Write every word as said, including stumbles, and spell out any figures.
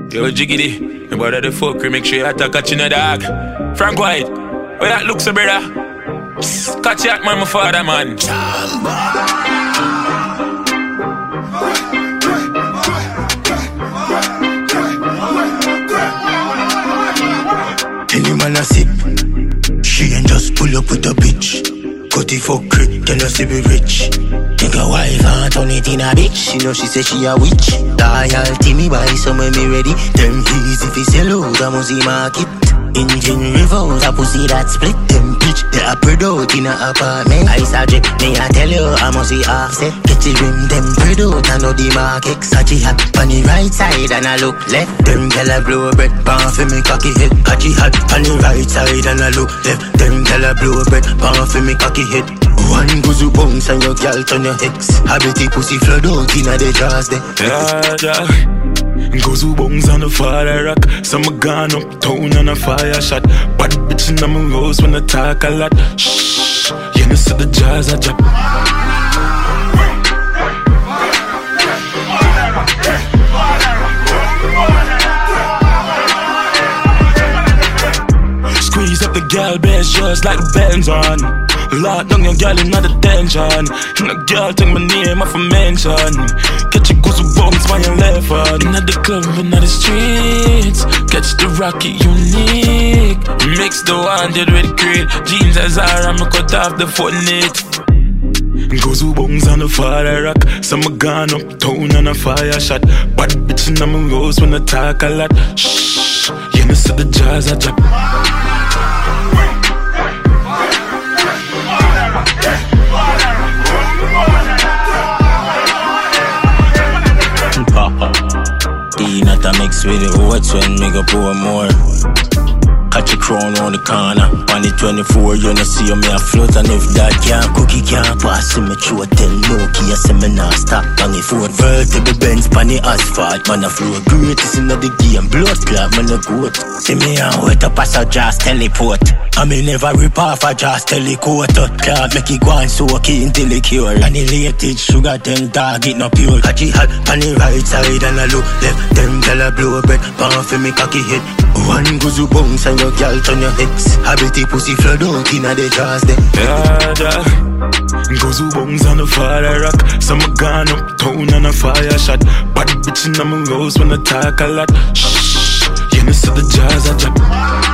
Yo, Jiggity, my brother the fucker, make sure you attack catching a dog. Frank White, where that looks, so brother? Catch that man, my father, man. Any man a sip, she ain't just pull up with a bitch. Cut it for crit, tell her she be rich. Take a wife and turn it in a bitch. She know she say she a witch. Loyalty me buy some when me ready. Them easy fi sell out a musty market. Engine revolve, a pussy that split. Them bitch, they a spread out in a apartment. I suggest me I tell you I must see offset. Get the rim, them spread out and know the market. Sachi hat on the right side and I look left. Them girl a blow bread, pan for me cocky head. Sachi hat on the right side and I look left. Them girl a blow bread, pan for me cocky head. One goes to bounce and your girl turn your ex. Habit the pussy flood out in a the jars there. Yeah, yeah. Goes to bones on the fire rock. Some gone uptown on a fire shot. Bad bitch in my rose when I talk a lot. Shh, you know see the jazz I drop. Squeeze up the gal best just like the Benz on. Lock down your girl in the detention. And the girl take my name off a mention. Catch your goose bumps by your left hand. In the club and the streets. Catch the rocket unique. Mix the wanted with great. Jeans as Zara, me cut off the foot knit. Goes who bones on the fire rock. Some gone uptown on a fire shot. Bad bitch in my rose when I talk a lot. Shh, you know see the jazz I drop. Not a mix with the oats when me go pour more. Catch a crown on the corner. On the twenty-four, you know see me a float. And if that can't cookie can't pass, me throat. Tell Loki I say me nah stop on the foot. Vertical bends pan the asphalt. Man a flow greatest in the game. Blood clot man a goat. See me and wet up as a just teleport. I me never rip off a just telecoat. Can't make it go and soak it until it cure. And the latest sugar them dog it no pure. Catch it hot on the right side and I look left. Them tell a blow bread. Pan for me cocky head. One goes to bounce and your girl turn your ex. Habit the pussy flood out in a the jars there. Yeah, yeah. Goes who bones on the fire rock. Some gone uptown on a fire shot. Bad bitch in my rose when I talk a lot. Shh, you know see the jazz I drop.